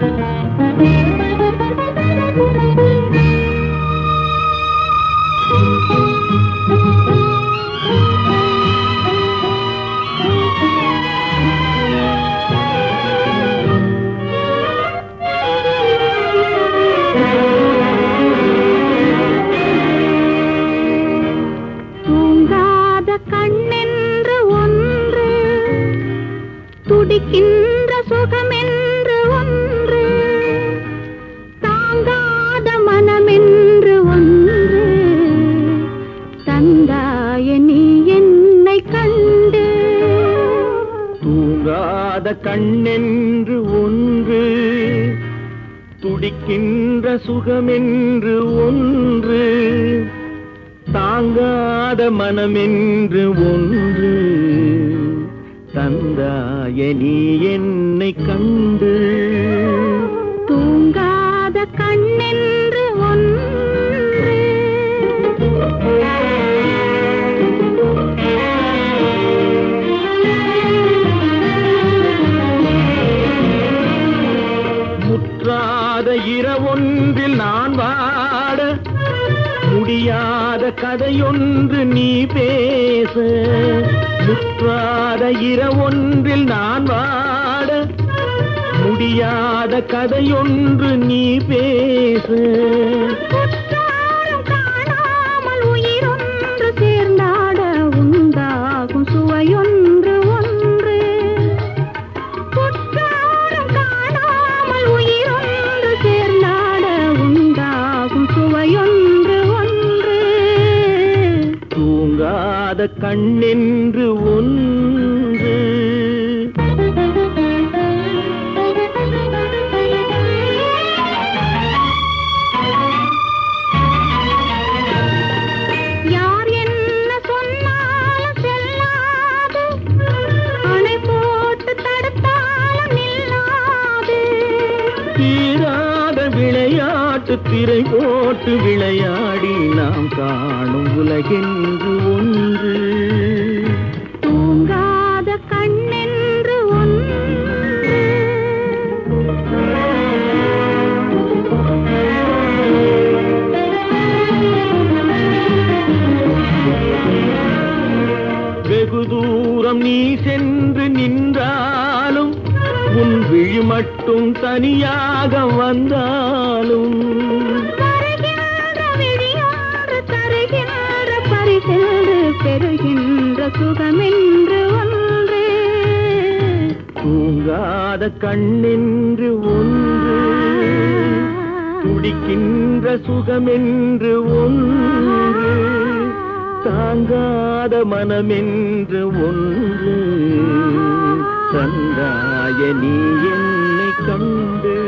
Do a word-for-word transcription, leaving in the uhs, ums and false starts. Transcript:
கண்ணென்று ஒன்று துடிக்கின்ற சுகமென்று ஒன்று தாங்காத மனமென்று ஒன்று தந்தாய நீ என்னை கண்டு. தூங்காத கண்ணென்று ஒன்று துடிக்கின்ற சுகமென்று ஒன்று தாங்காத மனமென்று ஒன்று தந்தாய நீ என்னை கண்டு. தூங்காத கண்ணென்று ஒன்று முற்றாத இரவொன்றில் நான் வாட முடியாத கதையொன்று நீ பேச. முற்றாத இரவொன்றில் நான் வாட முடியாத கதையொன்று நீ பேச. காணாமல் உயிரொன்று சேர்ந்தாட உண்டாகும் சுவையொன்று ஒன்று. குற்றாலம் காணாமல் உயிரொன்று சேர்ந்தாட உண்டாகும் சுவையொன்று ஒன்று. தூங்காத கண்ணென்று ஒன்று. யார் என்ன சொன்னாலும் செல்லாது, அணை போட்டு தடுத்தாலும் நில்லாது. தீராத விளையாட்டு திரை போட்டு விளையாடி நாம் காணும் உலகென்று ஒன்று. தூங்காத கண்ணென்று ஒன்று. வெகு தூரம் நீ சென்று நின்றாலும் உன் விழி மட்டும் தனியாக வந்தாலும் பெறுகின்ற சுகமென்று ஒன்று. தூங்காத கண்ணென்று ஒன்று துடிக்கின்ற சுகமென்று ஒன்று தாங்காத மனமென்று ஒன்று தந்தாய நீ என்னை கண்டு.